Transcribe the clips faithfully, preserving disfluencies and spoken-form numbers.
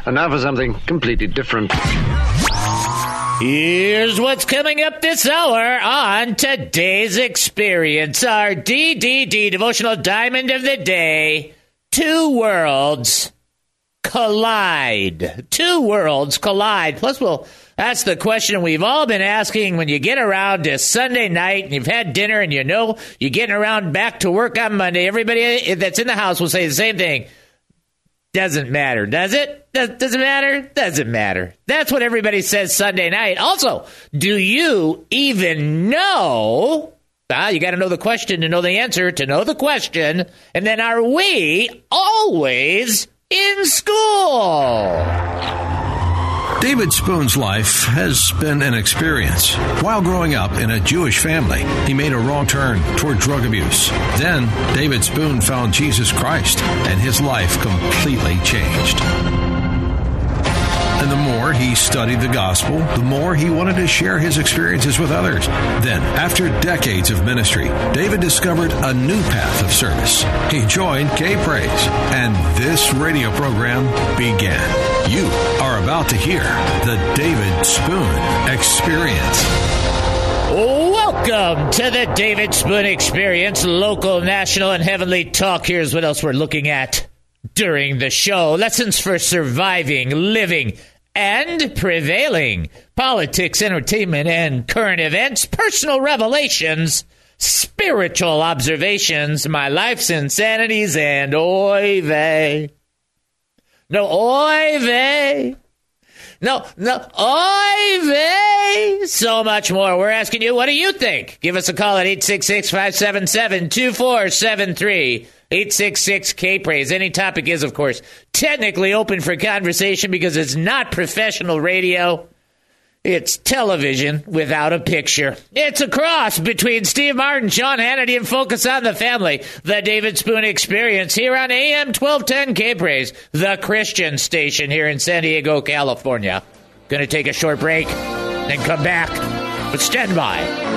And now for something completely different. Here's what's coming up this hour on Today's Experience, our D D D devotional diamond of the day. Two worlds collide. Two worlds collide. Plus, we'll ask the question we've all been asking when you get around to Sunday night and you've had dinner and you know you're getting around back to work on Monday. Everybody that's in the house will say the same thing. Doesn't matter, does it? Does, does it matter? Doesn't matter. That's what everybody says Sunday night. Also, do you even know? Ah, you got to know the question to know the answer, to know the question. And then are we always in school? David Spoon's life has been an experience. While growing up in a Jewish family, he made a wrong turn toward drug abuse. Then, David Spoon found Jesus Christ, and his life completely changed. And the more he studied the gospel, the more he wanted to share his experiences with others. Then, after decades of ministry, David discovered a new path of service. He joined K-Praise, and this radio program began. You are about to hear the David Spoon Experience. Welcome to the David Spoon Experience, local, national, and heavenly talk. Here's what else we're looking at during the show. Lessons for surviving, living, and prevailing. Politics, entertainment, and current events. Personal revelations. Spiritual observations. My life's insanities. And oy vey. No, oy vey. No, no, oy vey. So much more. We're asking you, what do you think? Give us a call at eight six six, five seven seven, two four seven three. eight six six, K-Praise. Any topic is, of course, technically open for conversation because it's not professional radio. It's television without a picture. It's a cross between Steve Martin, Sean Hannity, and Focus on the Family. The David Spoon Experience here on A M twelve ten K-Praise, the Christian station here in San Diego, California. Going to take a short break and come back, but stand by.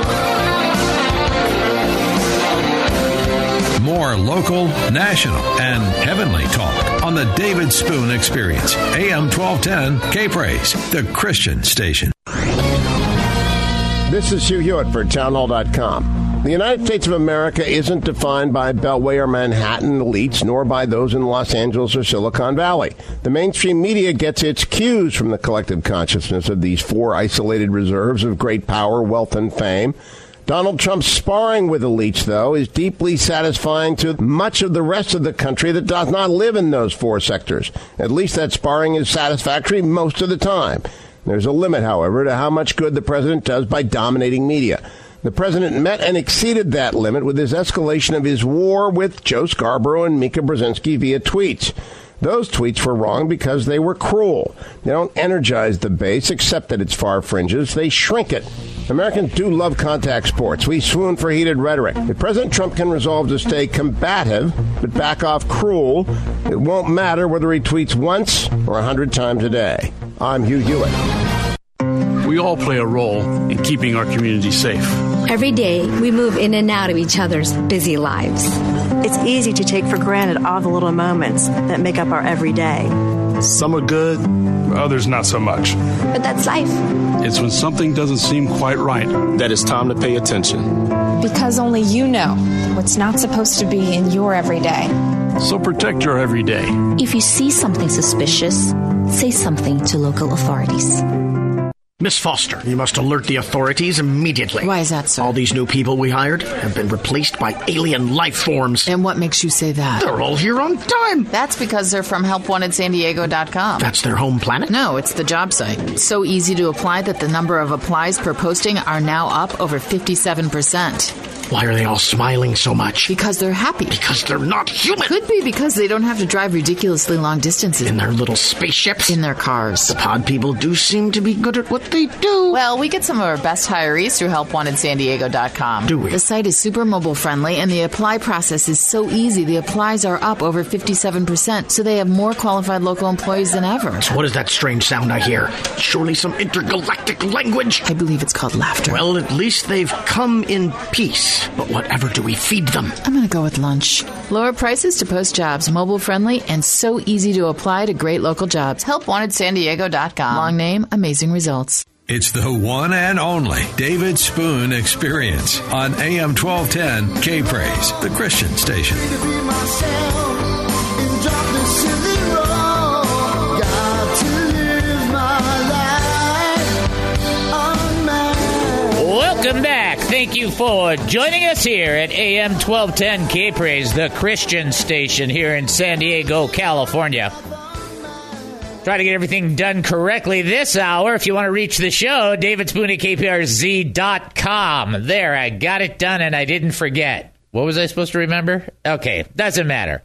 More local, national, and heavenly talk on the David Spoon Experience. A M twelve ten K-Praise, the Christian station. This is Hugh Hewitt for townhall dot com. The United States of America isn't defined by Beltway or Manhattan elites, nor by those in Los Angeles or Silicon Valley. The mainstream media gets its cues from the collective consciousness of these four isolated reserves of great power, wealth, and fame. Donald Trump's sparring with elites, though, is deeply satisfying to much of the rest of the country that does not live in those four sectors. At least that sparring is satisfactory most of the time. There's a limit, however, to how much good the president does by dominating media. The president met and exceeded that limit with his escalation of his war with Joe Scarborough and Mika Brzezinski via tweets. Those tweets were wrong because they were cruel. They don't energize the base, except at its far fringes. They shrink it. Americans do love contact sports. We swoon for heated rhetoric. If President Trump can resolve to stay combative but back off cruel, it won't matter whether he tweets once or a hundred times a day. I'm Hugh Hewitt. We all play a role in keeping our community safe. Every day, we move in and out of each other's busy lives. It's easy to take for granted all the little moments that make up our everyday. Some are good, others not so much. But that's life. It's when something doesn't seem quite right that it's time to pay attention. Because only you know what's not supposed to be in your everyday. So protect your everyday. If you see something suspicious, say something to local authorities. Miss Foster, you must alert the authorities immediately. Why is that, sir? All these new people we hired have been replaced by alien life forms. And what makes you say that? They're all here on time. That's because they're from help wanted san diego dot com. That's their home planet? No, it's the job site. It's so easy to apply that the number of applies per posting are now up over fifty-seven percent. Why are they all smiling so much? Because they're happy. Because they're not human. Could be because they don't have to drive ridiculously long distances. In their little spaceships? In their cars. The pod people do seem to be good at what they do. Well, we get some of our best hirees through help wanted san diego dot com. Do we? The site is super mobile friendly, and the apply process is so easy. The applies are up over fifty-seven percent, so they have more qualified local employees than ever. So what is that strange sound I hear? Surely some intergalactic language? I believe it's called laughter. Well, at least they've come in peace. Yes, but whatever do we feed them? I'm going to go with lunch. Lower prices to post jobs, mobile friendly, and so easy to apply to great local jobs. help wanted san diego dot com. Long name, amazing results. It's the one and only David Spoon Experience on A M twelve ten K-Praise, the Christian station. Welcome back. Thank you for joining us here at A M twelve ten K-Praise, the Christian station here in San Diego, California. Try to get everything done correctly this hour. If you want to reach the show, David Spoon at K P R Z dot com. There, I got it done and I didn't forget. What was I supposed to remember? Okay, doesn't matter.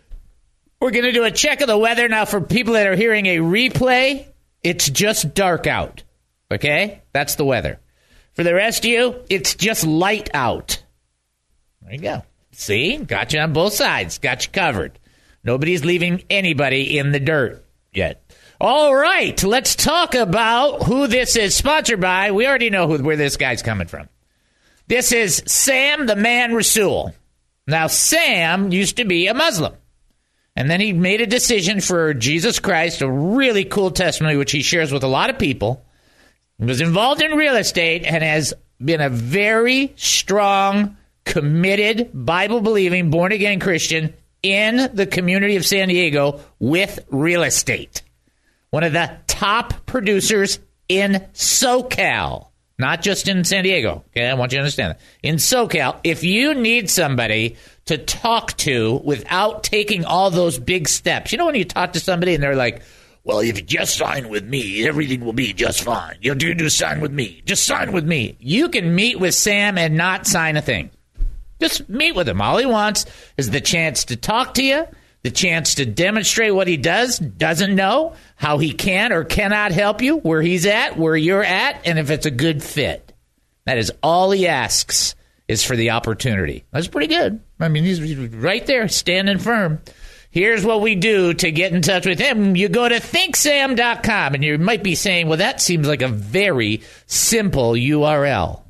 We're going to do a check of the weather. Now, for people that are hearing a replay, it's just dark out. Okay? That's the weather. For the rest of you, it's just light out. There you go. See? Got you on both sides. Got you covered. Nobody's leaving anybody in the dirt yet. All right. Let's talk about who this is sponsored by. We already know who, where this guy's coming from. This is Sam the Man Rasul. Now, Sam used to be a Muslim. And then he made a decision for Jesus Christ, a really cool testimony, which he shares with a lot of people. He was involved in real estate and has been a very strong, committed, Bible-believing, born-again Christian in the community of San Diego with real estate. One of the top producers in SoCal, not just in San Diego. Okay, I want you to understand that. In SoCal, if you need somebody to talk to without taking all those big steps, you know when you talk to somebody and they're like, well, if you just sign with me, everything will be just fine. You'll do just sign with me. Just sign with me. You can meet with Sam and not sign a thing. Just meet with him. All he wants is the chance to talk to you, the chance to demonstrate what he does, doesn't know, how he can or cannot help you, where he's at, where you're at, and if it's a good fit. That is all he asks, is for the opportunity. That's pretty good. I mean, he's right there, standing firm. Here's what we do to get in touch with him. You go to think sam dot com, and you might be saying, well, that seems like a very simple U R L.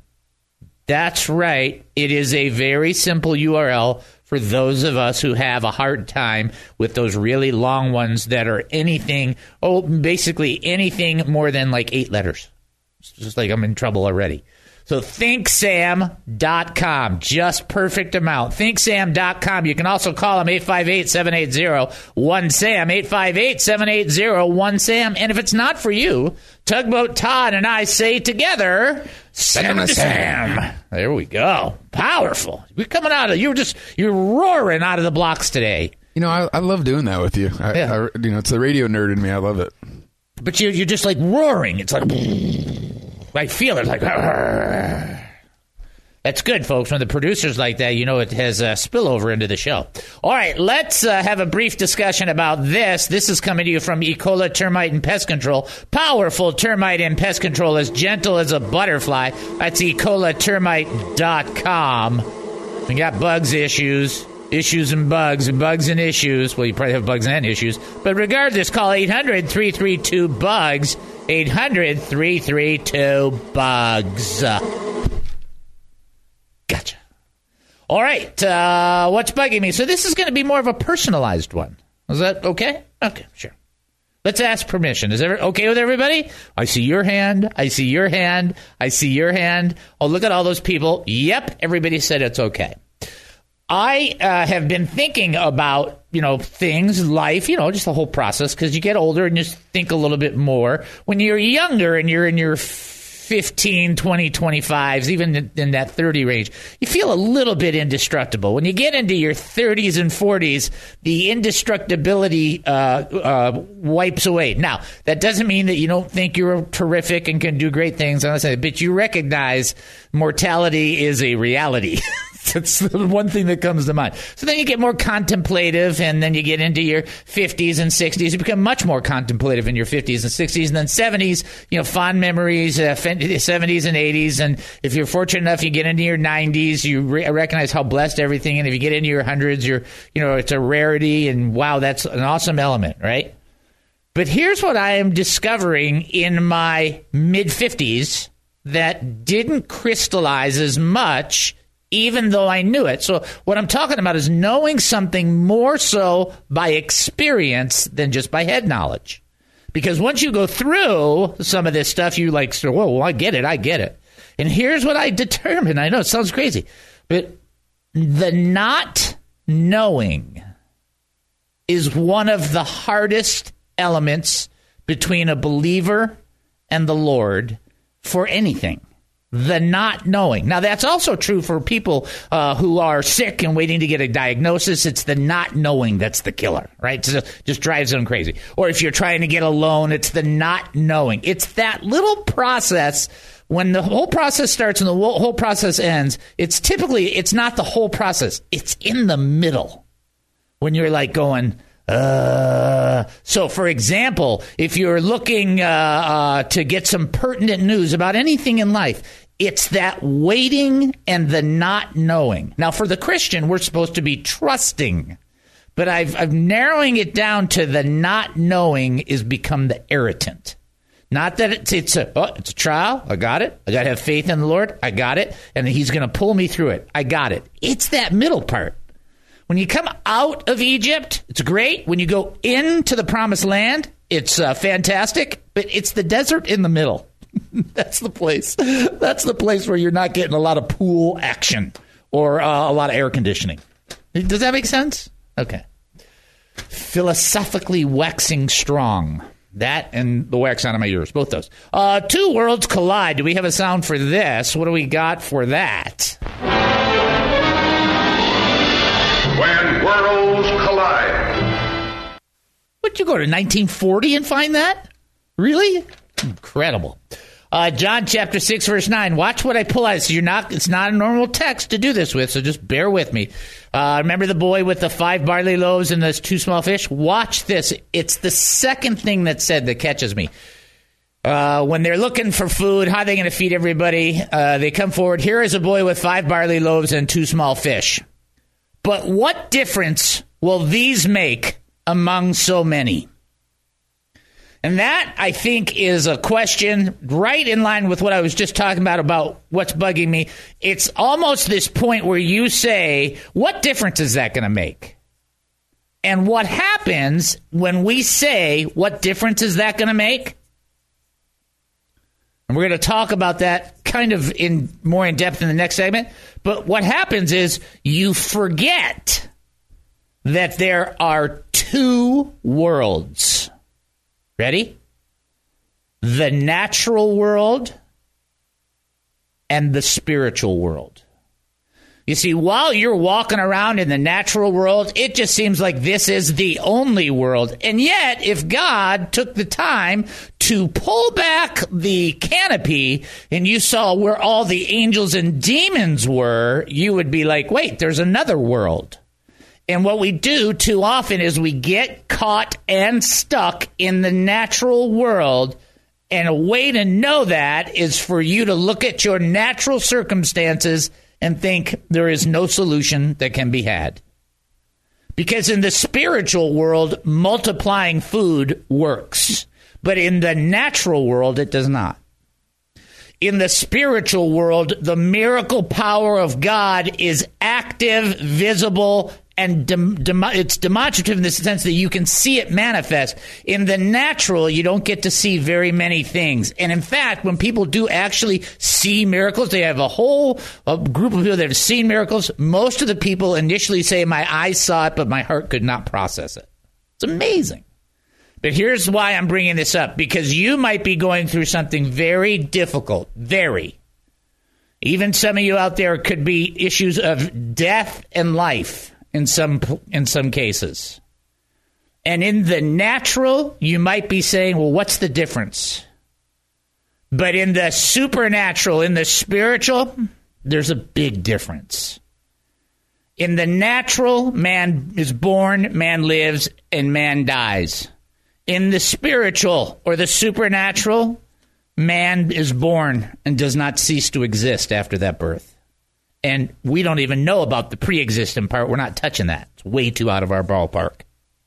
That's right. It is a very simple U R L for those of us who have a hard time with those really long ones that are anything, oh, basically anything more than like eight letters. It's just like I'm in trouble already. So think sam dot com, just perfect amount. think sam dot com. You can also call them eight five eight, seven eight zero, one SAM, eight five eight, seven eight zero, one SAM. And if it's not for you, Tugboat Todd and I say together, send them to Sam. There we go. Powerful. We're coming out of, you were just, you're roaring out of the blocks today. You know, I, I love doing that with you. I, yeah. I, you know, it's the radio nerd in me. I love it. But you're, you're just like roaring. It's like... I feel it like, argh. That's good, folks. When the producer's like that, you know it has a spillover into the show. All right, let's uh, have a brief discussion about this. This is coming to you from Ecola Termite and Pest Control. Powerful termite and pest control, as gentle as a butterfly. That's ecola termite dot com. We got bugs issues. Issues and bugs, and bugs and issues. Well, you probably have bugs and issues. But regardless, call eight hundred, three three two, BUGS. eight hundred, three three two, BUGS. Gotcha. All right. Uh, what's bugging me? So this is going to be more of a personalized one. Is that okay? Okay, sure. Let's ask permission. Is it okay with everybody? I see your hand. I see your hand. I see your hand. Oh, look at all those people. Yep, everybody said it's okay. I uh, have been thinking about, you know, things, life, you know, just the whole process, because you get older and you just think a little bit more. When you're younger and you're in your fifteen, twenty, twenty-fives, even in that thirty range, you feel a little bit indestructible. When you get into your thirties and forties, the indestructibility uh, uh, wipes away. Now, that doesn't mean that you don't think you're terrific and can do great things, but you recognize mortality is a reality. That's the one thing that comes to mind. So then you get more contemplative, and then you get into your fifties and sixties. You become much more contemplative in your fifties and sixties, and then seventies, you know, fond memories, uh, seventies and eighties. And if you're fortunate enough, you get into your nineties, you re- recognize how blessed everything. And if you get into your hundreds, you're, you know, it's a rarity, and wow, that's an awesome element, right? But here's what I am discovering in my mid-fifties that didn't crystallize as much even though I knew it. So what I'm talking about is knowing something more so by experience than just by head knowledge. Because once you go through some of this stuff, you like, whoa, well, I get it, I get it. And here's what I determined. I know it sounds crazy, but the not knowing is one of the hardest elements between a believer and the Lord for anything. The not knowing. Now, that's also true for people uh, who are sick and waiting to get a diagnosis. It's the not knowing that's the killer, right? So just drives them crazy. Or if you're trying to get a loan, it's the not knowing. It's that little process. When the whole process starts and the whole process ends, it's typically, it's not the whole process. It's in the middle. When you're like going, uh, so for example, if you're looking uh, uh, to get some pertinent news about anything in life, it's that waiting and the not knowing. Now, for the Christian, we're supposed to be trusting, but I've, I've narrowing it down to the not knowing is become the irritant. Not that it's, it's a, oh, it's a trial. I got it. I got to have faith in the Lord. I got it. And he's going to pull me through it. I got it. It's that middle part. When you come out of Egypt, it's great. When you go into the promised land, it's uh, fantastic. But it's the desert in the middle. That's the place. That's the place where you're not getting a lot of pool action or uh, a lot of air conditioning. Does that make sense? Okay. Philosophically waxing strong. That and the wax out of my ears, both those. Uh, two worlds collide. Do we have a sound for this? What do we got for that? When worlds collide. Would you go to nineteen forty and find that? Really? Incredible. Uh, John chapter six, verse nine. Watch what I pull out. So you're not, it's not a normal text to do this with, so just bear with me. Uh, remember the boy with the five barley loaves and the two small fish? Watch this. It's the second thing that's said that catches me. Uh, when they're looking for food, how are they going to feed everybody? Uh, they come forward. Here is a boy with five barley loaves and two small fish. But what difference will these make among so many? And that, I think, is a question right in line with what I was just talking about, about what's bugging me. It's almost this point where you say, what difference is that going to make? And what happens when we say, what difference is that going to make? And we're going to talk about that kind of in more in depth in the next segment. But what happens is you forget that there are two worlds. Ready? The natural world and the spiritual world. You see, while you're walking around in the natural world, it just seems like this is the only world. And yet, if God took the time to pull back the canopy and you saw where all the angels and demons were, you would be like, wait, there's another world. And what we do too often is we get caught and stuck in the natural world. And a way to know that is for you to look at your natural circumstances and think there is no solution that can be had. Because in the spiritual world, multiplying food works. But in the natural world, it does not. In the spiritual world, the miracle power of God is active, visible, and dem- dem- it's demonstrative in the sense that you can see it manifest. In the natural, you don't get to see very many things. And in fact, when people do actually see miracles, they have a whole a group of people that have seen miracles. Most of the people initially say, my eyes saw it, but my heart could not process it. It's amazing. But here's why I'm bringing this up, because you might be going through something very difficult, very. Even some of you out there could be issues of death and life. In some in some cases. And in the natural, you might be saying, well, what's the difference? But in the supernatural, in the spiritual, there's a big difference. In the natural, man is born, man lives, and man dies. In the spiritual or the supernatural, man is born and does not cease to exist after that birth. And we don't even know about the pre-existent part. We're not touching that. It's way too out of our ballpark.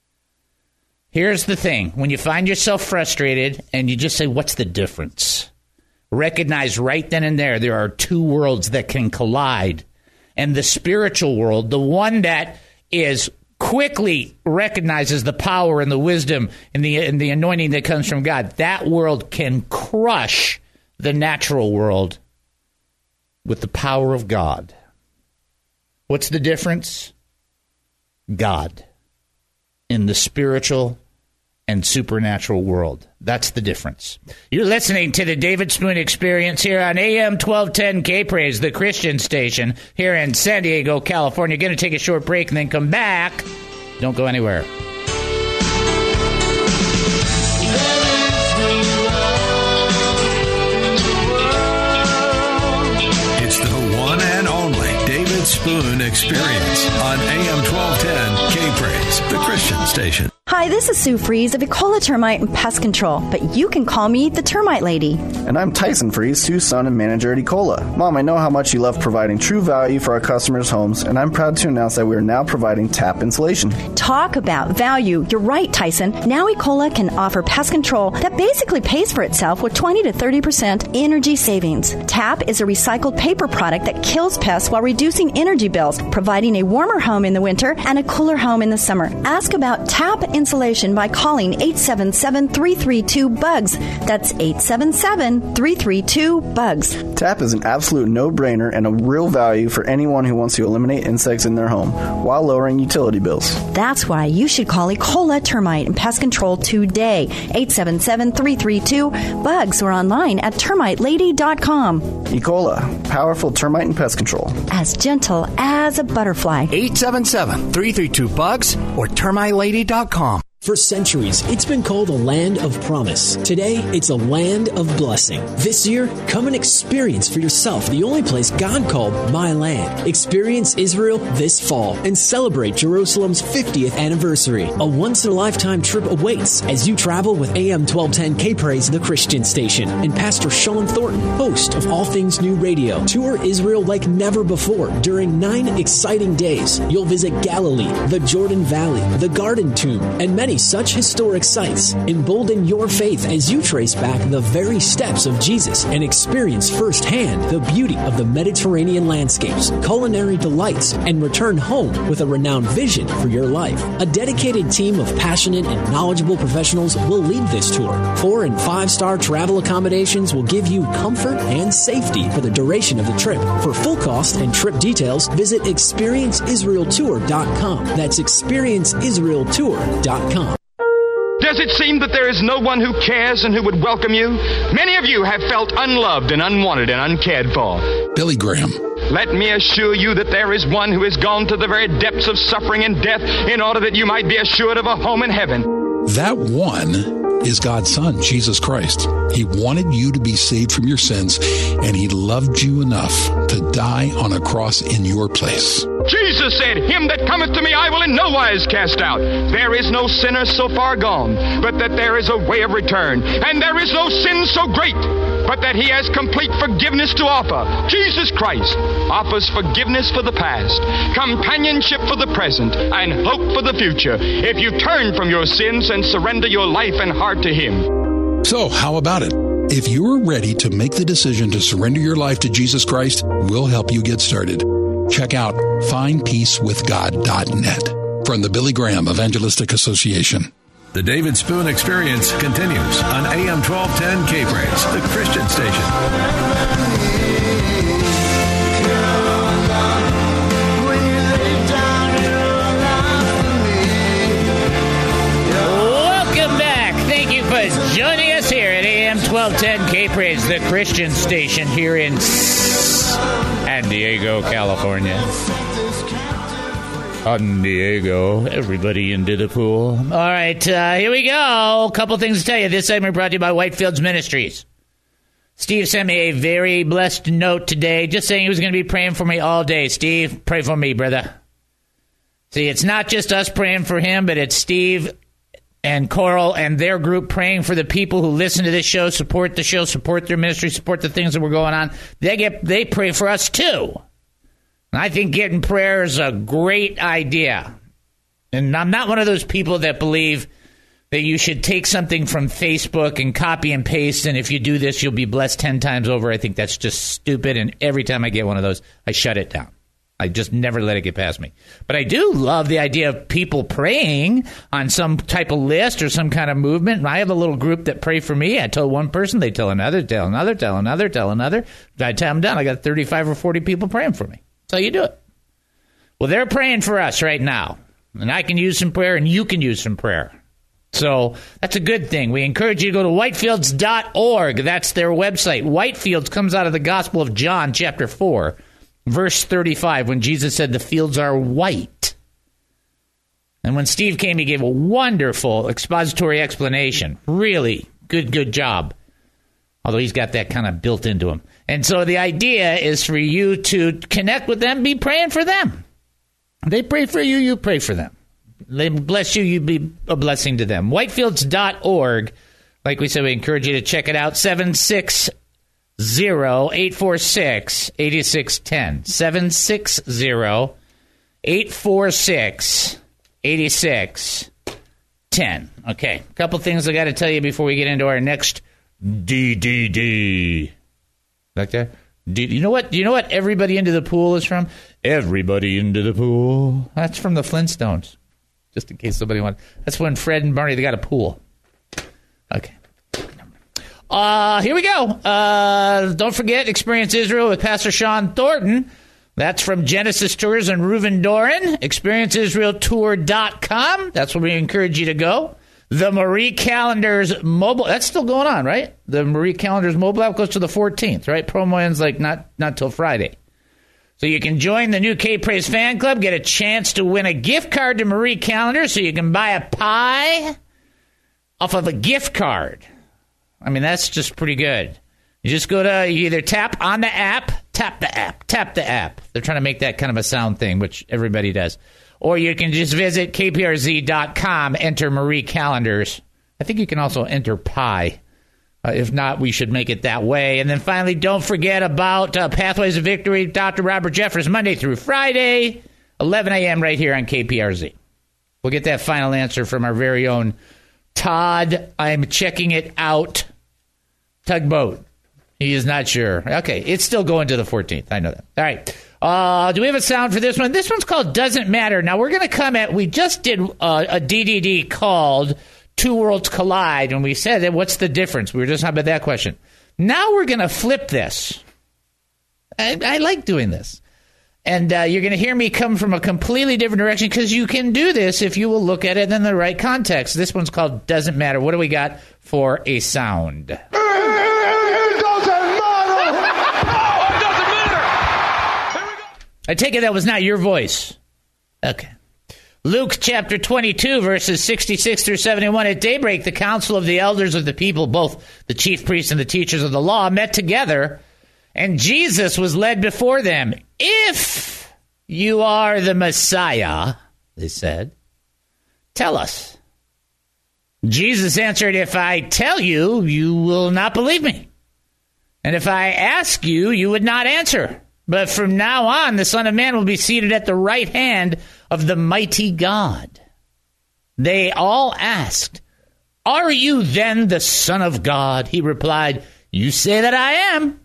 Here's the thing. When you find yourself frustrated and you just say, what's the difference? Recognize right then and there, there are two worlds that can collide. and the spiritual world, the one that is quickly recognizes the power and the wisdom and the and the anointing that comes from God, that world can crush the natural world with the power of God. What's the difference? God in the spiritual and supernatural world. That's the difference. You're listening to the David Spoon Experience here on A M twelve ten K-Praise, the Christian station here in San Diego, California. Going to take a short break and then come back. Don't go anywhere. It's the one and only David Spoon Experience on A M twelve ten K-Praise, the Christian station. Hi, this is Sue Fries of Ecola Termite and Pest Control, but you can call me the Termite Lady. And I'm Tyson Fries, Sue's son and manager at Ecola. Mom, I know how much you love providing true value for our customers' homes, and I'm proud to announce that we are now providing tap insulation. Talk about value. You're right, Tyson. Now Ecola can offer pest control that basically pays for itself with twenty to thirty percent energy savings. Tap is a recycled paper product that kills pests while reducing energy bills, providing a warmer home in the winter and a cooler home in the summer. Ask about Tap insulation by calling eight seven seven, three three two, B U G S. That's eight seven seven, three three two, B U G S. Tap is an absolute no-brainer and a real value for anyone who wants to eliminate insects in their home while lowering utility bills. That's why you should call Ecola Termite and Pest Control today. eight seven seven, three three two, B U G S or online at termite lady dot com. Ecola, powerful termite and pest control. As gentle as a butterfly. eight seven seven, three three two, B U G S or termite lady dot com. For centuries, it's been called a land of promise. Today, it's a land of blessing. This year, come and experience for yourself the only place God called My Land. Experience Israel this fall and celebrate Jerusalem's fiftieth anniversary. A once-in-a-lifetime trip awaits as you travel with A M twelve ten K-Praise, the Christian station, and Pastor Sean Thornton, host of All Things New Radio. Tour Israel like never before during nine exciting days. You'll visit Galilee, the Jordan Valley, the Garden Tomb, and many such historic sites. Embolden your faith as you trace back the very steps of Jesus and experience firsthand the beauty of the Mediterranean landscapes, culinary delights, and return home with a renowned vision for your life. A dedicated team of passionate and knowledgeable professionals will lead this tour. Four and five-star travel accommodations will give you comfort and safety for the duration of the trip. For full cost and trip details, visit experience israel tour dot com. That's experience israel tour dot com. Does it seem that there is no one who cares and who would welcome you? Many of you have felt unloved and unwanted and uncared for. Billy Graham. Let me assure you that there is one who has gone to the very depths of suffering and death in order that you might be assured of a home in heaven. That one is God's Son, Jesus Christ. He wanted you to be saved from your sins, and he loved you enough to die on a cross in your place. Jesus said, "Him that cometh to me I will in no wise cast out." There is no sinner so far gone, but that there is a way of return. And there is no sin so great, but that he has complete forgiveness to offer. Jesus Christ offers forgiveness for the past, companionship for the present, and hope for the future, if you turn from your sins and surrender your life and heart to him. So, how about it? If you're ready to make the decision to surrender your life to Jesus Christ, we'll help you get started. Check out find peace with god dot net from the Billy Graham Evangelistic Association. The David Spoon Experience continues on A M twelve ten K-Praise, the Christian station. Welcome back. Thank you for joining us here at A M twelve ten K-Praise, the Christian station here in San Diego, California. San Diego, everybody into the pool. All right, uh, here we go. A couple things to tell you. This segment brought to you by Whitefields Ministries. Steve sent me a very blessed note today, just saying he was going to be praying for me all day. Steve, pray for me, brother. See, it's not just us praying for him, but it's Steve and Coral and their group praying for the people who listen to this show, support the show, support their ministry, support the things that were going on. They get they pray for us too. And I think getting prayer is a great idea. And I'm not one of those people that believe that you should take something from Facebook and copy and paste, and if you do this, you'll be blessed ten times over. I think that's just stupid, and every time I get one of those, I shut it down. I just never let it get past me. But I do love the idea of people praying on some type of list or some kind of movement. I have a little group that pray for me. I tell one person, they tell another, tell another, tell another, tell another. By the time I'm done, I got thirty-five or forty people praying for me. That's how you do it. Well, they're praying for us right now. And I can use some prayer, and you can use some prayer. So that's a good thing. We encourage you to go to whitefields dot org. That's their website. Whitefields comes out of the Gospel of John, chapter four. Verse thirty-five, when Jesus said the fields are white. And when Steve came, he gave a wonderful expository explanation. Really good, good job. Although he's got that kind of built into him. And so the idea is for you to connect with them, be praying for them. They pray for you, you pray for them. They bless you, you be a blessing to them. whitefields dot org. Like we said, we encourage you to check it out. seven six zero, eight four six, eight six one zero. seven six zero, eight four six, eight six one zero. Okay, a couple things I got to tell you before we get into our next D D D. Like that? Do you know what? Do you know what Everybody Into the Pool is from? Everybody Into the Pool. That's from the Flintstones. Just in case somebody wants. That's when Fred and Barney, they got a pool. Okay. Uh, here we go. Uh, don't forget, Experience Israel with Pastor Sean Thornton. That's from Genesis Tours and Reuven Doran. experience israel tour dot com. That's where we encourage you to go. The Marie Callender's mobile. That's still going on, right? The Marie Callender's mobile app goes to the fourteenth, right? Promo ends like not, not till Friday. So you can join the new K-Praise fan club, get a chance to win a gift card to Marie Callender so you can buy a pie off of a gift card. I mean, that's just pretty good. You just go to, you either tap on the app, tap the app, tap the app. They're trying to make that kind of a sound thing, which everybody does. Or you can just visit K P R Z dot com, enter Marie Callender's. I think you can also enter pie. Uh, if not, we should make it that way. And then finally, don't forget about uh, Pathways of Victory, Doctor Robert Jeffress, Monday through Friday, eleven a.m. right here on K P R Z. We'll get that final answer from our very own Todd. I'm checking it out. Tugboat. He is not sure. Okay, it's still going to the fourteenth. I know that. All right. Uh, do we have a sound for this one? This one's called Doesn't Matter. Now, we're going to come at, we just did uh, a D D D called Two Worlds Collide, and we said, that what's the difference? We were just talking about that question. Now we're going to flip this. I, I like doing this. And uh, you're going to hear me come from a completely different direction because you can do this if you will look at it in the right context. This one's called Doesn't Matter. What do we got for a sound? It doesn't matter! Oh, it doesn't matter! Here we go. I take it that was not your voice. Okay. Luke chapter twenty-two, verses sixty-six through seventy-one. At daybreak, the council of the elders of the people, both the chief priests and the teachers of the law, met together, and Jesus was led before them. If you are the Messiah, they said, tell us. Jesus answered, if I tell you, you will not believe me. And if I ask you, you would not answer. But from now on, the Son of Man will be seated at the right hand of the mighty God. They all asked, are you then the Son of God? He replied, you say that I am.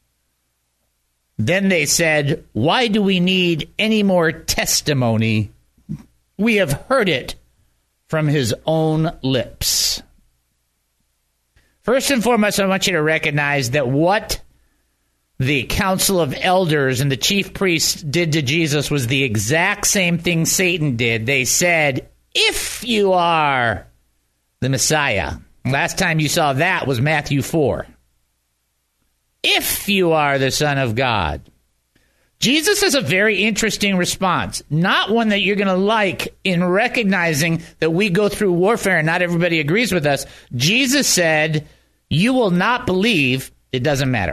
Then they said, why do we need any more testimony? We have heard it from his own lips. First and foremost, I want you to recognize that what the council of elders and the chief priests did to Jesus was the exact same thing Satan did. They said, if you are the Messiah. Last time you saw that was Matthew four. If you are the Son of God. Jesus has a very interesting response, not one that you're going to like in recognizing that we go through warfare and not everybody agrees with us. Jesus said, you will not believe, it doesn't matter.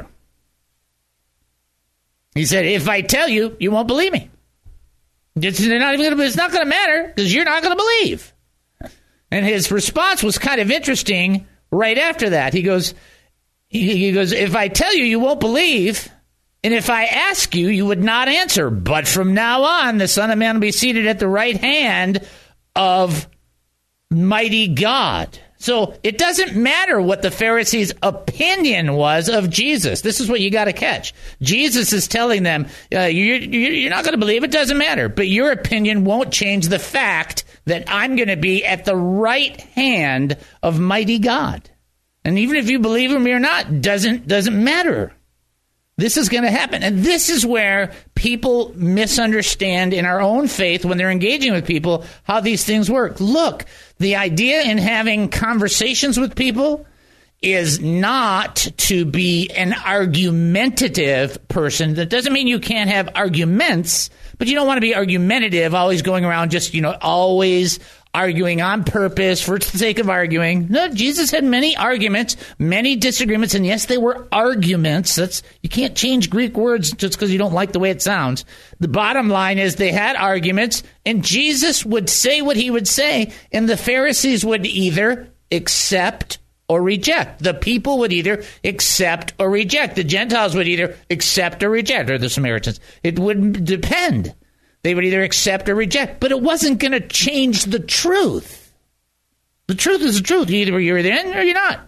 He said, if I tell you, you won't believe me. It's not even gonna, it's not going to matter because you're not going to believe. And his response was kind of interesting right after that. He goes, he, he goes, if I tell you, you won't believe. And if I ask you, you would not answer. But from now on, the Son of Man will be seated at the right hand of mighty God. So it doesn't matter what the Pharisees' opinion was of Jesus. This is what you got to catch. Jesus is telling them, uh, you're, you're not going to believe it, doesn't matter. But your opinion won't change the fact that I'm going to be at the right hand of mighty God. And even if you believe him or not, doesn't doesn't matter. This is going to happen. And this is where people misunderstand in our own faith when they're engaging with people how these things work. Look, the idea in having conversations with people is not to be an argumentative person. That doesn't mean you can't have arguments, but you don't want to be argumentative, always going around just, you know, always arguing on purpose for the sake of arguing. No, Jesus had many arguments, many disagreements, and yes, they were arguments. That's you can't change Greek words just because you don't like the way it sounds. The bottom line is they had arguments, and Jesus would say what he would say, and the Pharisees would either accept or reject. The people would either accept or reject. The Gentiles would either accept or reject, or the Samaritans. It would depend. They would either accept or reject, but it wasn't going to change the truth. The truth is the truth. Either you're in or you're not.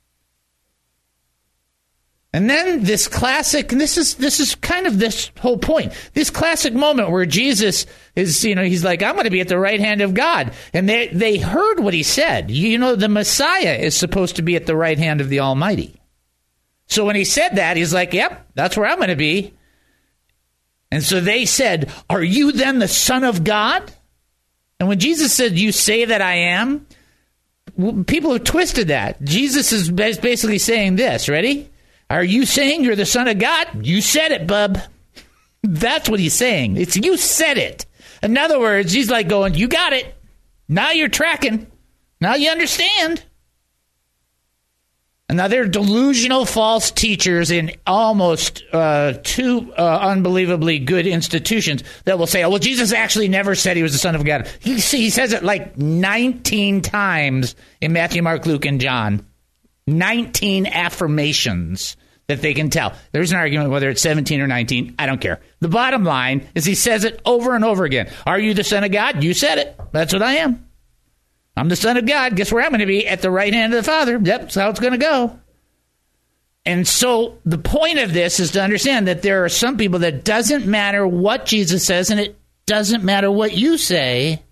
And then this classic, and this is this is kind of this whole point, this classic moment where Jesus is, you know, he's like, I'm going to be at the right hand of God. And they, they heard what he said. You know, the Messiah is supposed to be at the right hand of the Almighty. So when he said that, he's like, yep, that's where I'm going to be. And so they said, are you then the Son of God? And when Jesus said, you say that I am, people have twisted that. Jesus is basically saying this, ready? Are you saying you're the Son of God? You said it, bub. That's what he's saying. It's you said it. In other words, he's like going, you got it. Now you're tracking. Now you understand. And now they're delusional false teachers in almost uh, two uh, unbelievably good institutions that will say, oh, well, Jesus actually never said he was the Son of God. He, he says it like nineteen times in Matthew, Mark, Luke, and John. nineteen affirmations that they can tell. There's an argument whether it's seventeen or nineteen. I don't care. The bottom line is he says it over and over again. Are you the Son of God? You said it. That's what I am. I'm the Son of God. Guess where I'm going to be? At the right hand of the Father. Yep, that's how it's going to go. And so the point of this is to understand that there are some people that doesn't matter what Jesus says, and it doesn't matter what you say,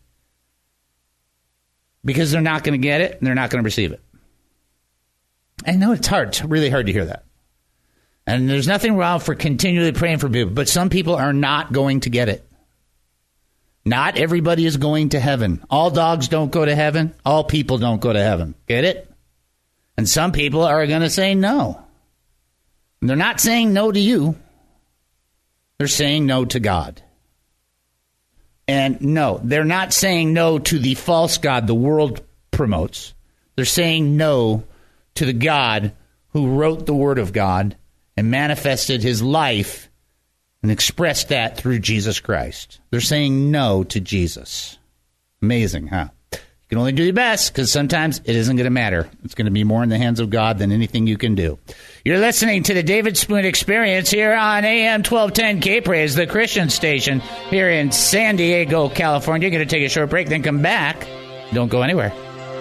because they're not going to get it, and they're not going to receive it. I know it's hard. It's really hard to hear that. And there's nothing wrong for continually praying for people, but some people are not going to get it. Not everybody is going to heaven. All dogs don't go to heaven. All people don't go to heaven. Get it? And some people are going to say no. And they're not saying no to you. They're saying no to God. And no, they're not saying no to the false God the world promotes. They're saying no to the God who wrote the Word of God and manifested his life and expressed that through Jesus Christ. They're saying no to Jesus. Amazing, huh? You can only do your best, because sometimes it isn't going to matter. It's going to be more in the hands of God than anything you can do. You're listening to the David Spoon Experience here on A M twelve ten K-Praise, the Christian station here in San Diego, California. You're going to take a short break, then come back. Don't go anywhere.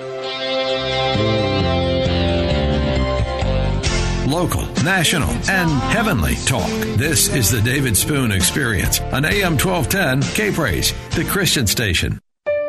Local, national, and heavenly talk. This is the David Spoon Experience on A M twelve ten K-Praise, the Christian station.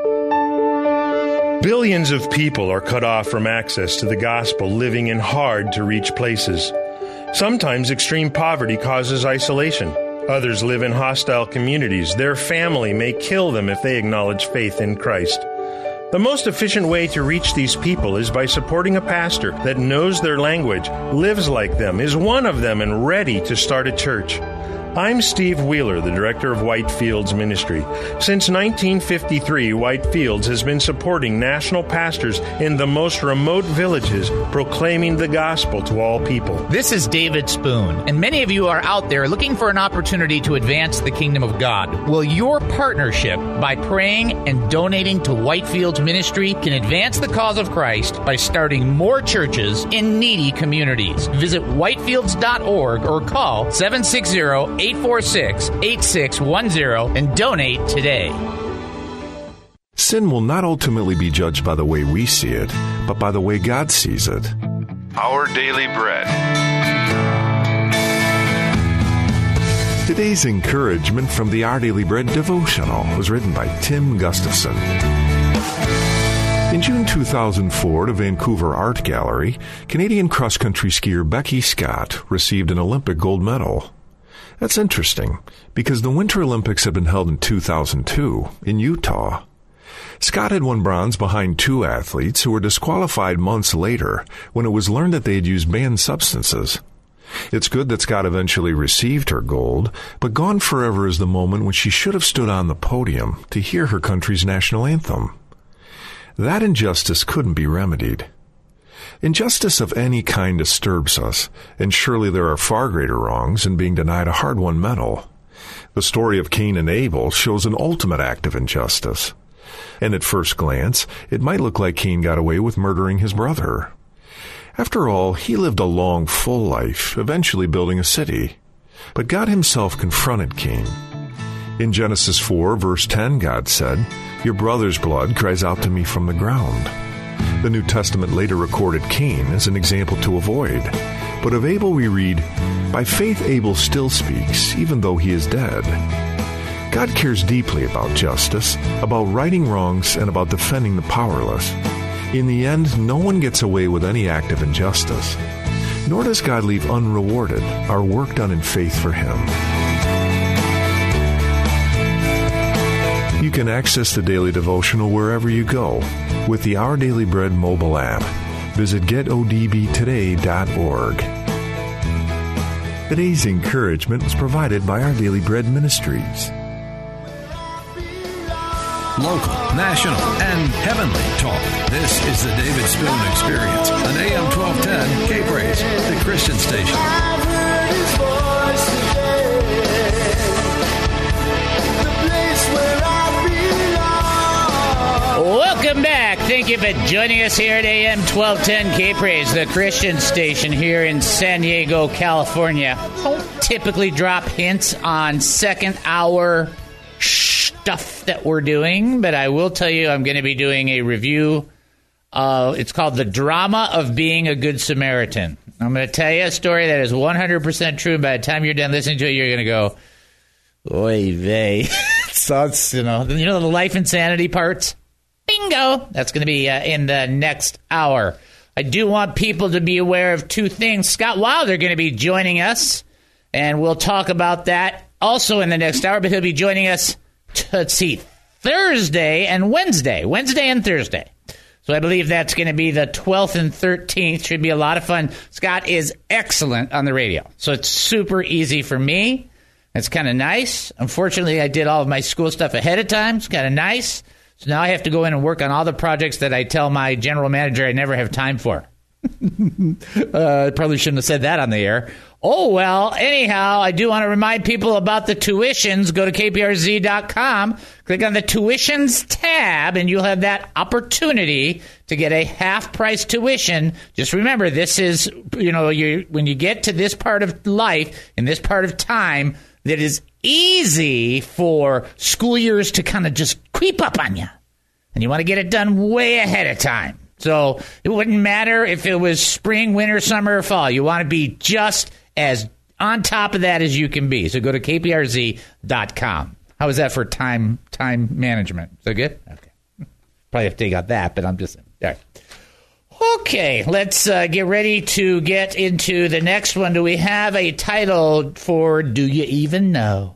Billions of people are cut off from access to the gospel, living in hard-to-reach places. Sometimes extreme poverty causes isolation. Others live in hostile communities. Their family may kill them if they acknowledge faith in Christ. The most efficient way to reach these people is by supporting a pastor that knows their language, lives like them, is one of them, and ready to start a church. I'm Steve Wheeler, the director of Whitefields Ministry. Since nineteen fifty-three, Whitefields has been supporting national pastors in the most remote villages, proclaiming the gospel to all people. This is David Spoon, and many of you are out there looking for an opportunity to advance the kingdom of God. Well, your partnership by praying and donating to Whitefields Ministry can advance the cause of Christ by starting more churches in needy communities. Visit whitefields dot org or call seven six zero, eight four six, eight six one zero and donate today. Sin will not ultimately be judged by the way we see it, but by the way God sees it. Our Daily Bread. Today's encouragement from the Our Daily Bread devotional was written by Tim Gustafson. In June two thousand four, at a Vancouver Art Gallery, Canadian cross-country skier Becky Scott received an Olympic gold medal. That's interesting, because the Winter Olympics had been held in two thousand two in Utah. Scott had won bronze behind two athletes who were disqualified months later when it was learned that they had used banned substances. It's good that Scott eventually received her gold, but gone forever is the moment when she should have stood on the podium to hear her country's national anthem. That injustice couldn't be remedied. Injustice of any kind disturbs us, and surely there are far greater wrongs in being denied a hard-won medal. The story of Cain and Abel shows an ultimate act of injustice. And at first glance, it might look like Cain got away with murdering his brother. After all, he lived a long, full life, eventually building a city. But God himself confronted Cain. In Genesis four, verse ten, God said, "Your brother's blood cries out to me from the ground." The New Testament later recorded Cain as an example to avoid. But of Abel we read, "By faith Abel still speaks, even though he is dead." God cares deeply about justice, about righting wrongs, and about defending the powerless. In the end, no one gets away with any act of injustice. Nor does God leave unrewarded our work done in faith for Him. You can access the daily devotional wherever you go with the Our Daily Bread mobile app. Visit get o d b today dot org. Today's encouragement was provided by Our Daily Bread Ministries. Local, national, and heavenly talk. This is the David Spoon Experience on A M twelve ten K-Praise, the Christian station. I've heard his voice today, the place where I belong. Welcome back. Thank you for joining us here at A M twelve ten K-Praise, the Christian station here in San Diego, California. Don't typically drop hints on second hour stuff that we're doing, but I will tell you I'm going to be doing a review. Uh, it's called The Drama of Being a Good Samaritan. I'm going to tell you a story that is one hundred percent true. By the time you're done listening to it, you're going to go, oy vey. So it's, you know, you know the life insanity parts? Bingo! That's going to be uh, in the next hour. I do want people to be aware of two things. Scott Wilder going to be joining us, and we'll talk about that also in the next hour, but he'll be joining us, let's see, Thursday and Wednesday. Wednesday and Thursday. So I believe that's going to be the twelfth and thirteenth. Should be a lot of fun. Scott is excellent on the radio, so it's super easy for me. It's kind of nice. Unfortunately, I did all of my school stuff ahead of time. It's kind of nice. So now I have to go in and work on all the projects that I tell my general manager I never have time for. uh, I probably shouldn't have said that on the air. Oh, well, anyhow, I do want to remind people about the tuitions. Go to K P R Z dot com, click on the tuitions tab, and you'll have that opportunity to get a half-price tuition. Just remember, this is, you know, you when you get to this part of life, in this part of time, that is easy for school years to kind of just creep up on you. And you want to get it done way ahead of time. So it wouldn't matter if it was spring, winter, summer, or fall. You want to be just as on top of that as you can be. So go to K P R Z dot com. How is that for time time management? Is that good? Okay. Probably have to take out that, but I'm just... All right. Okay, let's uh, get ready to get into the next one. Do we have a title for Do You Even Know?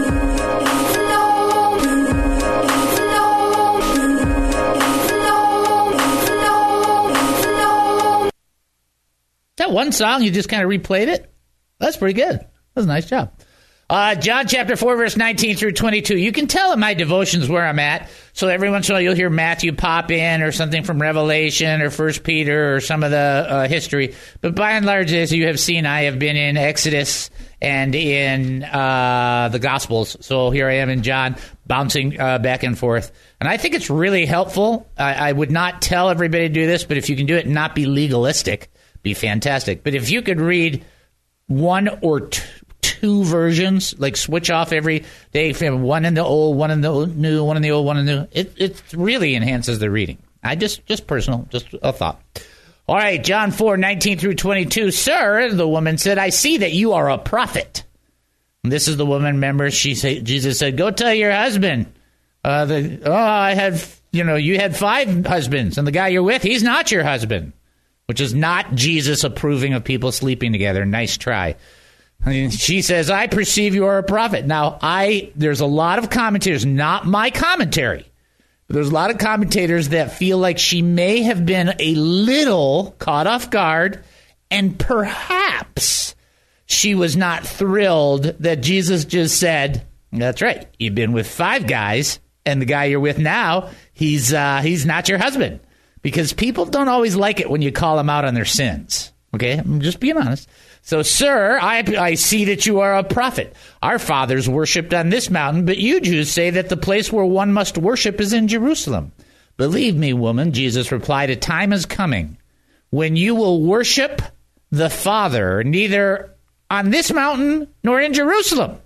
That one song, you just kind of replayed it? That's pretty good. That was a nice job. Uh, John chapter four, verse nineteen through twenty-two. You can tell in my devotions where I'm at. So every once in a while you'll hear Matthew pop in or something from Revelation or First Peter or some of the uh, history. But by and large, as you have seen, I have been in Exodus and in uh, the Gospels. So here I am in John, bouncing uh, back and forth. And I think it's really helpful. I, I would not tell everybody to do this, but if you can do it and not be legalistic, be fantastic. But if you could read one or two, two versions, like switch off every day, from one in the old, one in the new, one in the old, one in the new. It, it really enhances the reading. I just, just personal, just a thought. All right, John four, nineteen through twenty-two. Sir, the woman said, I see that you are a prophet. And this is the woman, remember, she said, Jesus said, go tell your husband. Uh, the, oh, I had, you know, you had five husbands, and the guy you're with, he's not your husband, which is not Jesus approving of people sleeping together. Nice try. I mean, she says, I perceive you are a prophet. Now, I there's a lot of commentators, not my commentary, but there's a lot of commentators that feel like she may have been a little caught off guard, and perhaps she was not thrilled that Jesus just said, that's right, you've been with five guys, and the guy you're with now, he's uh, he's not your husband. Because people don't always like it when you call them out on their sins. Okay? I'm just being honest. So, sir, I, I see that you are a prophet. Our fathers worshipped on this mountain, but you Jews say that the place where one must worship is in Jerusalem. Believe me, woman, Jesus replied, a time is coming when you will worship the Father neither on this mountain nor in Jerusalem.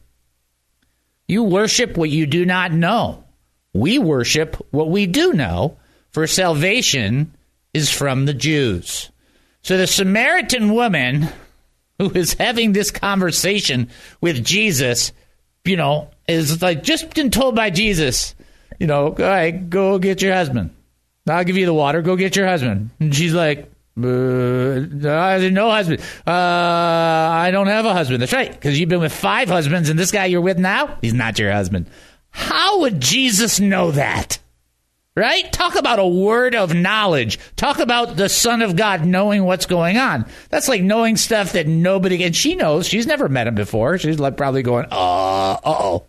You worship what you do not know. We worship what we do know, for salvation is from the Jews. So the Samaritan woman who is having this conversation with Jesus, you know, is like just been told by Jesus, you know, all right, go get your husband. I'll give you the water. Go get your husband. And she's like, uh, I have no husband. Uh, I don't have a husband. That's right, because you've been with five husbands, and this guy you're with now, he's not your husband. How would Jesus know that? Right? Talk about a word of knowledge. Talk about the Son of God knowing what's going on. That's like knowing stuff that nobody, and she knows. She's never met him before. She's like probably going, uh, uh-oh.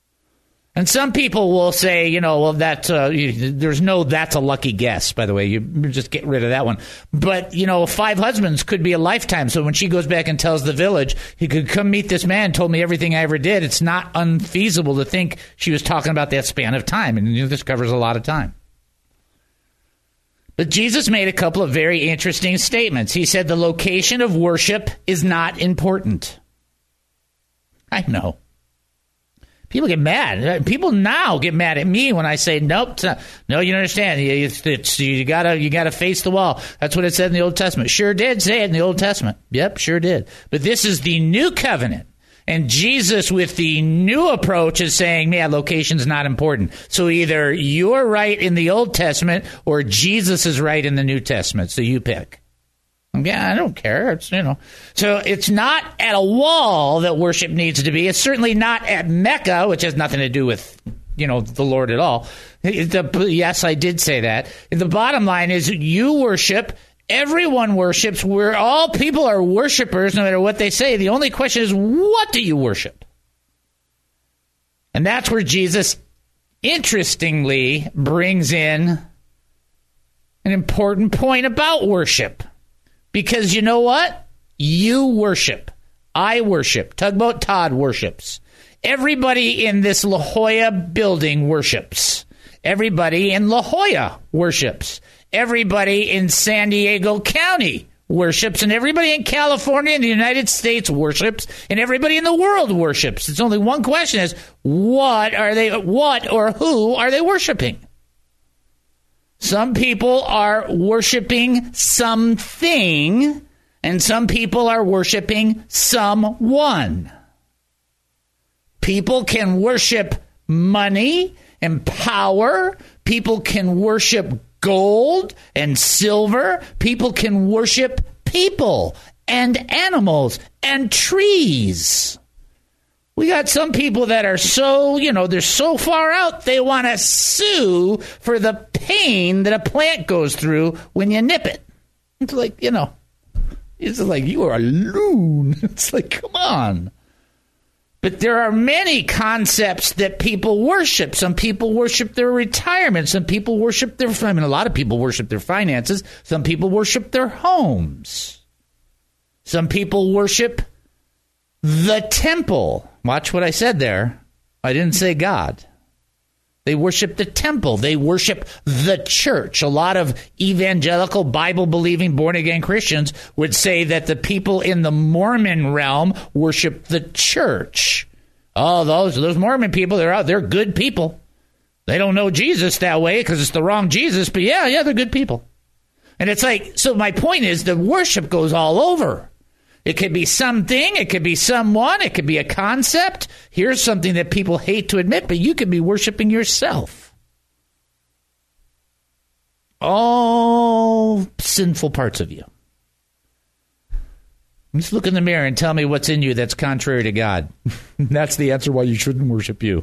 And some people will say, you know, well, that, uh, there's no, that's a lucky guess, by the way. You just get rid of that one. But, you know, five husbands could be a lifetime. So when she goes back and tells the village, he could come meet this man, told me everything I ever did. It's not unfeasible to think she was talking about that span of time. And you know, this covers a lot of time. But Jesus made a couple of very interesting statements. He said the location of worship is not important. I know. People get mad. People now get mad at me when I say, nope, no, you don't understand. It's, it's, you gotta, you gotta face the wall. That's what it said in the Old Testament. Sure did say it in the Old Testament. Yep, sure did. But this is the new covenant. And Jesus, with the new approach, is saying, yeah, location's not important. So either you're right in the Old Testament or Jesus is right in the New Testament. So you pick. Yeah, I don't care. It's, you know, so it's not at a wall that worship needs to be. It's certainly not at Mecca, which has nothing to do with, you know, the Lord at all. The, yes, I did say that. The bottom line is you worship. Everyone worships. We're all people are worshipers, no matter what they say. The only question is, what do you worship? And that's where Jesus, interestingly, brings in an important point about worship. Because you know what? You worship. I worship. Tugboat Todd worships. Everybody in this La Jolla building worships. Everybody in La Jolla worships. Everybody in San Diego County worships. And everybody in California and the United States worships. And everybody in the world worships. It's only one question is, what are they, what or who are they worshiping? Some people are worshiping something, and some people are worshiping someone. People can worship money and power. People can worship gold and silver. People can worship people and animals and trees. We got some people that are so, you know, they're so far out, they want to sue for the pain that a plant goes through when you nip it. It's like, you know, it's like, you are a loon. It's like, come on. But there are many concepts that people worship. Some people worship their retirement. Some people worship their, I mean, a lot of people worship their finances. Some people worship their homes. Some people worship the temple. Watch what I said there. I didn't say God. They worship the temple. They worship the church. A lot of evangelical, Bible-believing, born-again Christians would say that the people in the Mormon realm worship the church. Oh, those those Mormon people, they're out. They're good people. They don't know Jesus that way because it's the wrong Jesus. But yeah, yeah, they're good people. And it's like, so my point is the worship goes all over. It could be something, it could be someone, it could be a concept. Here's something that people hate to admit, but you could be worshiping yourself. All sinful parts of you. Just look in the mirror and tell me what's in you that's contrary to God. That's the answer why you shouldn't worship you.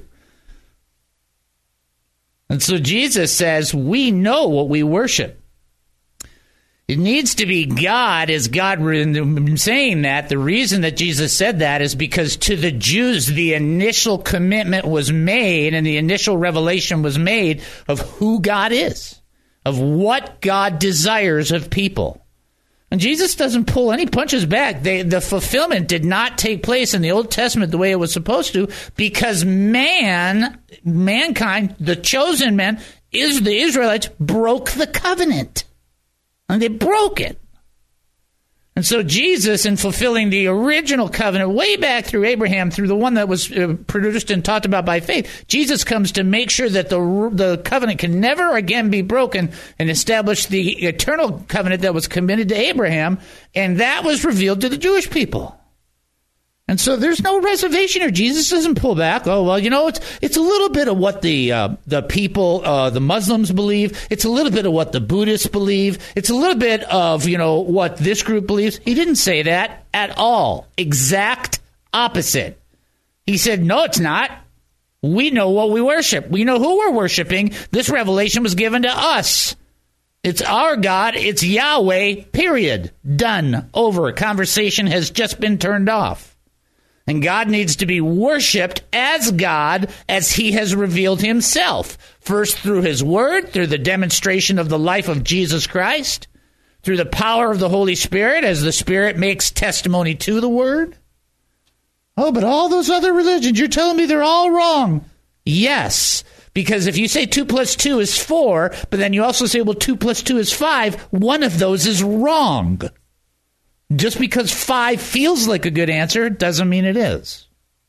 And so Jesus says, we know what we worship. It needs to be God. As God saying that, the reason that Jesus said that is because to the Jews, the initial commitment was made and the initial revelation was made of who God is, of what God desires of people. And Jesus doesn't pull any punches back. They, the fulfillment did not take place in the Old Testament the way it was supposed to because man, mankind, the chosen man, is the Israelites, broke the covenant. And they broke it. And so Jesus, in fulfilling the original covenant way back through Abraham, through the one that was uh, produced and taught about by faith, Jesus comes to make sure that the the covenant can never again be broken and establish the eternal covenant that was committed to Abraham. And that was revealed to the Jewish people. And so there's no reservation here. Jesus doesn't pull back. Oh, well, you know, it's it's a little bit of what the uh, the people, uh, the Muslims believe. It's a little bit of what the Buddhists believe. It's a little bit of, you know, what this group believes. He didn't say that at all. Exact opposite. He said, no, it's not. We know what we worship. We know who we're worshiping. This revelation was given to us. It's our God. It's Yahweh, period. Done. Over. Conversation has just been turned off. And God needs to be worshipped as God, as he has revealed himself. First through his word, through the demonstration of the life of Jesus Christ, through the power of the Holy Spirit, as the Spirit makes testimony to the word. Oh, but all those other religions, you're telling me they're all wrong. Yes, because if you say two plus two is four, but then you also say, well, two plus two is five, one of those is wrong. Just because five feels like a good answer doesn't mean it is.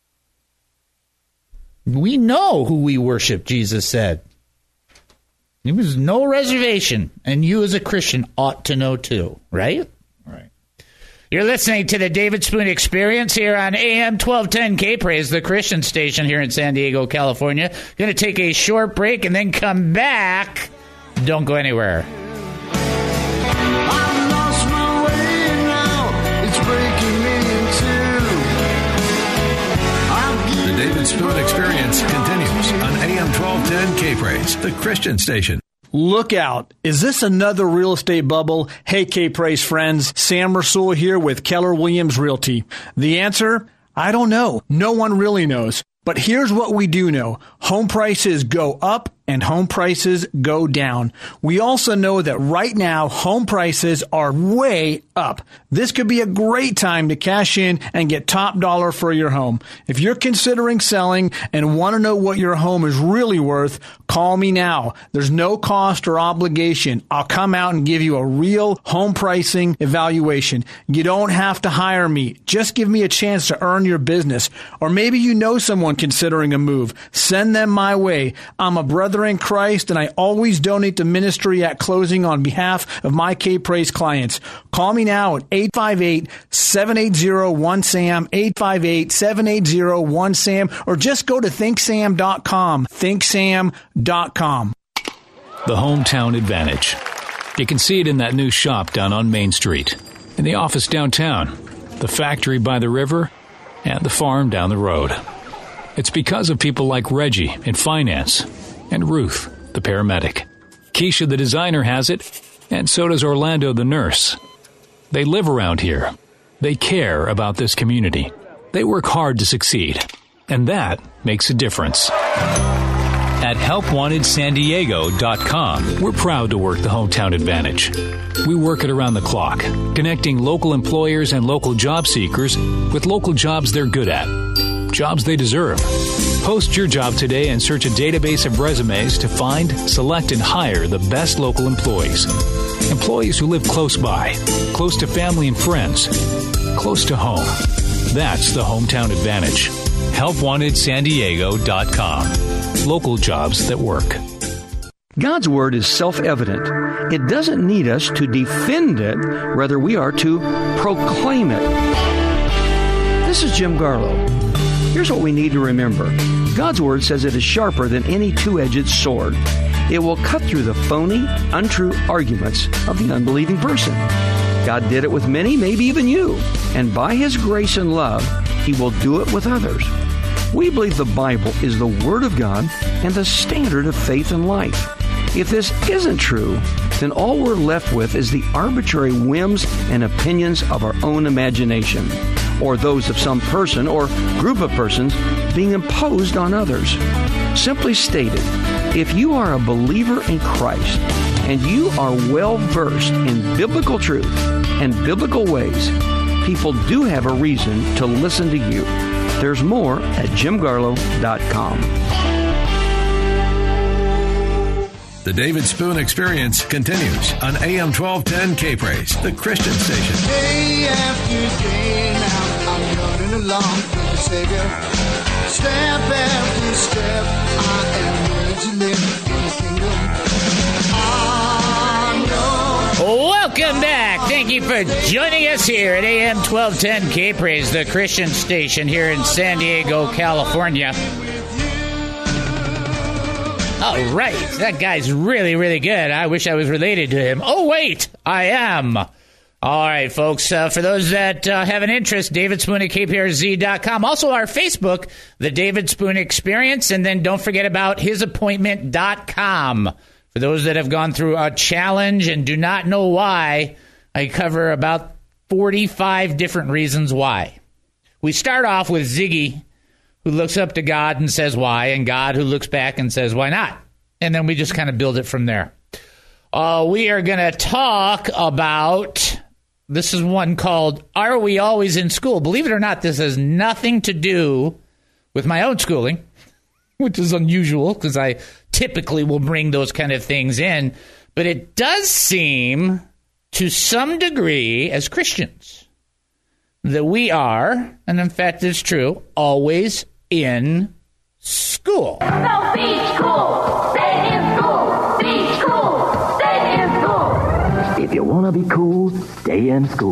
We know who we worship, Jesus said. There was no reservation, and you as a Christian ought to know too, right? Right. You're listening to the David Spoon Experience here on A M twelve ten K-Praise, the Christian station here in San Diego, California. Going to take a short break and then come back. Don't go anywhere. David Spoon Experience continues on A M twelve ten K-Praise, the Christian station. Look out. Is this another real estate bubble? Hey, K-Praise friends. Sam Rasul here with Keller Williams Realty. The answer? I don't know. No one really knows. But here's what we do know. Home prices go up and home prices go down. We also know that right now, home prices are way up. This could be a great time to cash in and get top dollar for your home. If you're considering selling and want to know what your home is really worth, call me now. There's no cost or obligation. I'll come out and give you a real home pricing evaluation. You don't have to hire me. Just give me a chance to earn your business. Or maybe you know someone considering a move. Send them my way. I'm a brother in Christ, and I always donate to ministry at closing on behalf of my K-Praise clients. Call me now at eight five eight, seven eight zero, one S A M, eight five eight, seven eight zero, one S A M, or just go to think sam dot com, think sam dot com. The Hometown Advantage. You can see it in that new shop down on Main Street, in the office downtown, the factory by the river, and the farm down the road. It's because of people like Reggie in finance and Ruth, the paramedic. Keisha, the designer, has it, and so does Orlando, the nurse. They live around here. They care about this community. They work hard to succeed, and that makes a difference. At help wanted san diego dot com, we're proud to work the Hometown Advantage. We work it around the clock, connecting local employers and local job seekers with local jobs they're good at. jobs they deserve. Post your job today and search a database of resumes to find, select, and hire the best local employees. Employees who live close by, close to family and friends, close to home. That's the Hometown Advantage. help wanted san diego dot com. Local jobs that work. God's Word is self-evident. It doesn't need us to defend it. Rather, we are to proclaim it. This is Jim Garlow. Here's what we need to remember. God's Word says it is sharper than any two-edged sword. It will cut through the phony, untrue arguments of the unbelieving person. God did it with many, maybe even you. And by His grace and love, He will do it with others. We believe the Bible is the Word of God and the standard of faith and life. If this isn't true, then all we're left with is the arbitrary whims and opinions of our own imagination, or those of some person or group of persons being imposed on others. Simply stated, if you are a believer in Christ and you are well versed in biblical truth and biblical ways, people do have a reason to listen to you. There's more at jim garlow dot com. The David Spoon Experience continues on A M twelve ten K-Praise, the Christian station. Day after day now, I'm running along with the Savior. Step after step, I am willing to live in the kingdom. I know. Welcome back. Thank you for joining us here at A M twelve ten K-Praise, the Christian station here in San Diego, California. All right, that guy's really, really good. I wish I was related to him. Oh, wait, I am. All right, folks, uh, for those that uh, have an interest, David Spoon at K P R Z dot com. Also, our Facebook, The David Spoon Experience. And then don't forget about his appointment dot com. For those that have gone through a challenge and do not know why, I cover about forty-five different reasons why. We start off with Ziggy, who looks up to God and says why, and God who looks back and says why not. And then we just kind of build it from there. Uh, we are going to talk about, this is one called, Are We Always in School? Believe it or not, this has nothing to do with my own schooling, which is unusual because I typically will bring those kind of things in. But it does seem, to some degree, as Christians, that we are, and in fact it's true, always in school. No, be school. Stay in school. Be school. Stay in school. If you want to be cool, stay in school.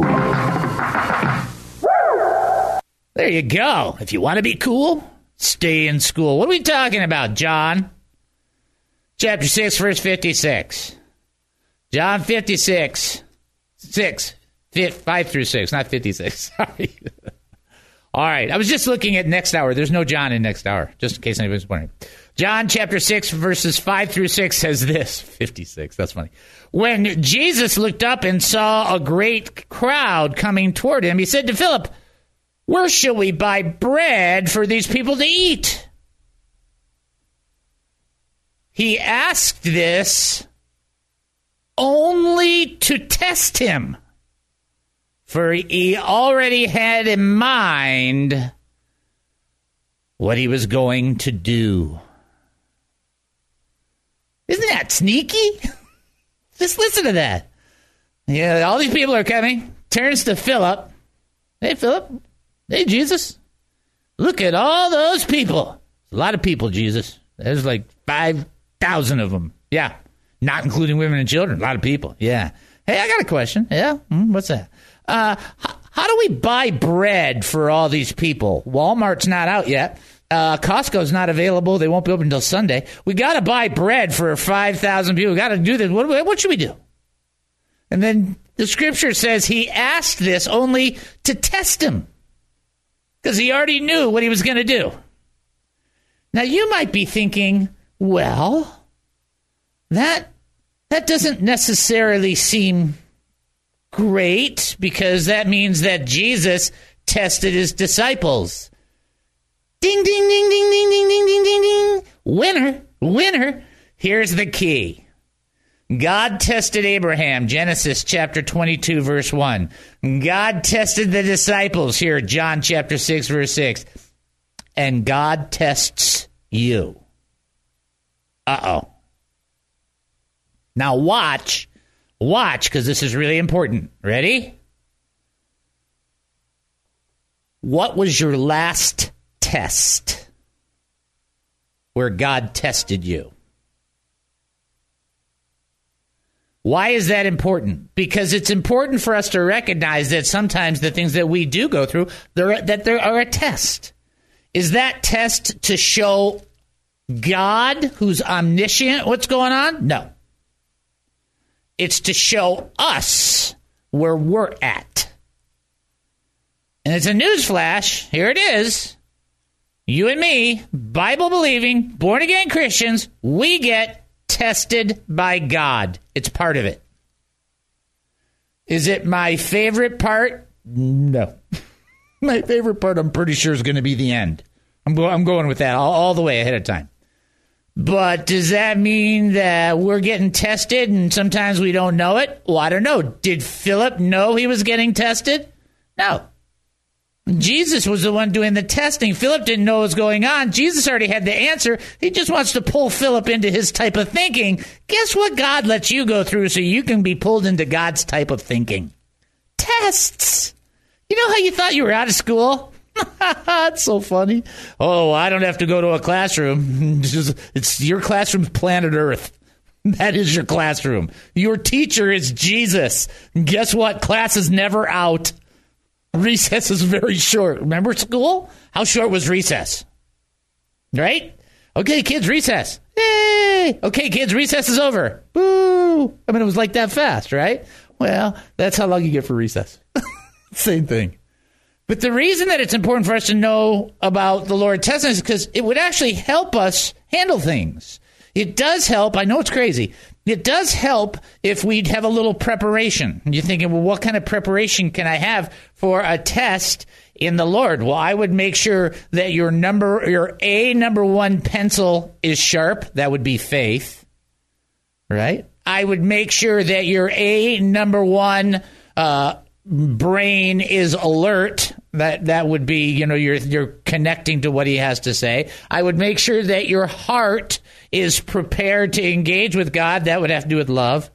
There you go. If you want to be cool, stay in school. What are we talking about, John? Chapter six, verse fifty-six. John fifty-six, six, five through six, not fifty-six. Sorry. All right. I was just looking at next hour. There's no John in next hour, just in case anybody's wondering. John chapter six, verses five through six says this. fifty-six. That's funny. When Jesus looked up and saw a great crowd coming toward him, he said to Philip, where shall we buy bread for these people to eat? He asked this only to test him, for he already had in mind what he was going to do. Isn't that sneaky? Just listen to that. Yeah, all these people are coming. Turns to Philip. Hey, Philip. Hey, Jesus. Look at all those people. A lot of people, Jesus. There's like five thousand of them. Yeah. Not including women and children. A lot of people. Yeah. Hey, I got a question. Yeah? Mm, what's that? Uh, h- how do we buy bread for all these people? Walmart's not out yet. Uh, Costco's not available. They won't be open until Sunday. We got to buy bread for five thousand people. We got to do this. What, what should we do? And then the scripture says he asked this only to test him, because he already knew what he was going to do. Now, you might be thinking, well, that that doesn't necessarily seem great, because that means that Jesus tested his disciples. Ding, ding, ding, ding, ding, ding, ding, ding, ding, ding. Winner, winner. Here's the key. God tested Abraham, Genesis chapter twenty-two, verse one. God tested the disciples, here, John chapter six, verse six. and God tests you. Uh-oh. Now watch, watch, because this is really important. Ready? What was your last test where God tested you? Why is that important? Because it's important for us to recognize that sometimes the things that we do go through, they're, that there are a test. Is that test to show God, who's omniscient, what's going on? No. It's to show us where we're at. And it's a newsflash. Here it is. You and me, Bible-believing, born-again Christians, we get tested by God. It's part of it. Is it my favorite part? No. My favorite part, I'm pretty sure, is going to be the end. I'm, go- I'm going with that all, all the way ahead of time. But does that mean that we're getting tested and sometimes we don't know it? Well, I don't know. Did Philip know he was getting tested? No. Jesus was the one doing the testing. Philip didn't know what was going on. Jesus already had the answer. He just wants to pull Philip into his type of thinking. Guess what God lets you go through so you can be pulled into God's type of thinking? Tests. You know how you thought you were out of school? That's so funny. Oh, I don't have to go to a classroom. It's, just, it's your classroom's planet Earth. That is your classroom. Your teacher is Jesus. And guess what? Class is never out. Recess is very short. Remember school? How short was recess? Right? Okay, kids, recess. Yay! Okay, kids, recess is over. Boo! I mean, it was like that fast, right? Well, that's how long you get for recess. Same thing. But the reason that it's important for us to know about the Lord testing is because it would actually help us handle things. It does help. I know it's crazy. It does help if we'd have a little preparation. You're thinking, well, what kind of preparation can I have for a test in the Lord? Well, I would make sure that your number, your A number one pencil is sharp. That would be faith, right? I would make sure that your A number one uh, brain is alert. That that would be, you know, you're you're connecting to what he has to say. I would make sure that your heart is prepared to engage with God. That would have to do with love.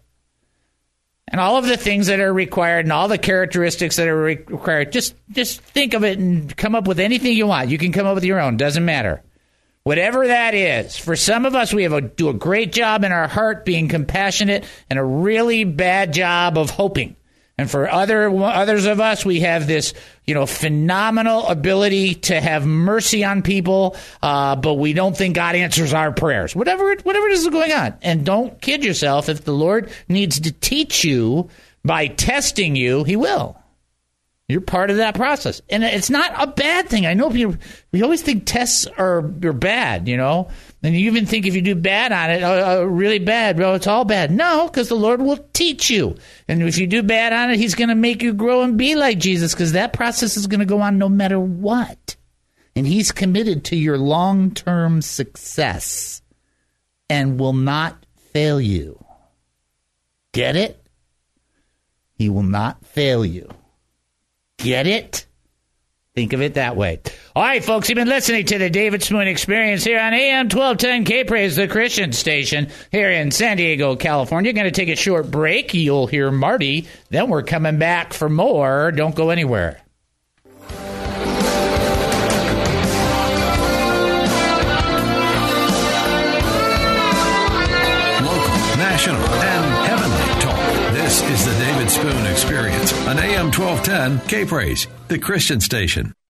And all of the things that are required and all the characteristics that are required, just just think of it and come up with anything you want. You can come up with your own. Doesn't matter. Whatever that is. For some of us, we have a, do a great job in our heart being compassionate and a really bad job of hoping. And for other others of us, we have this, you know, phenomenal ability to have mercy on people, uh, but we don't think God answers our prayers. Whatever, whatever it is going on. And don't kid yourself. If the Lord needs to teach you by testing you, he will. You're part of that process. And it's not a bad thing. I know people, we always think tests are, are bad, you know. And you even think if you do bad on it, uh, uh, really bad, well, it's all bad. No, because the Lord will teach you. And if you do bad on it, he's going to make you grow and be like Jesus, because that process is going to go on no matter what. And he's committed to your long-term success and will not fail you. Get it? He will not fail you. Get it? Think of it that way. All right, folks, you've been listening to the David Spoon Experience here on A M twelve ten K-Praise, the Christian station here in San Diego, California. Going to take a short break. You'll hear Marty. Then we're coming back for more. Don't go anywhere. Local, national, and heavenly talk. This is the David Spoon Experience on A M twelve ten K-Praise, the Christian station.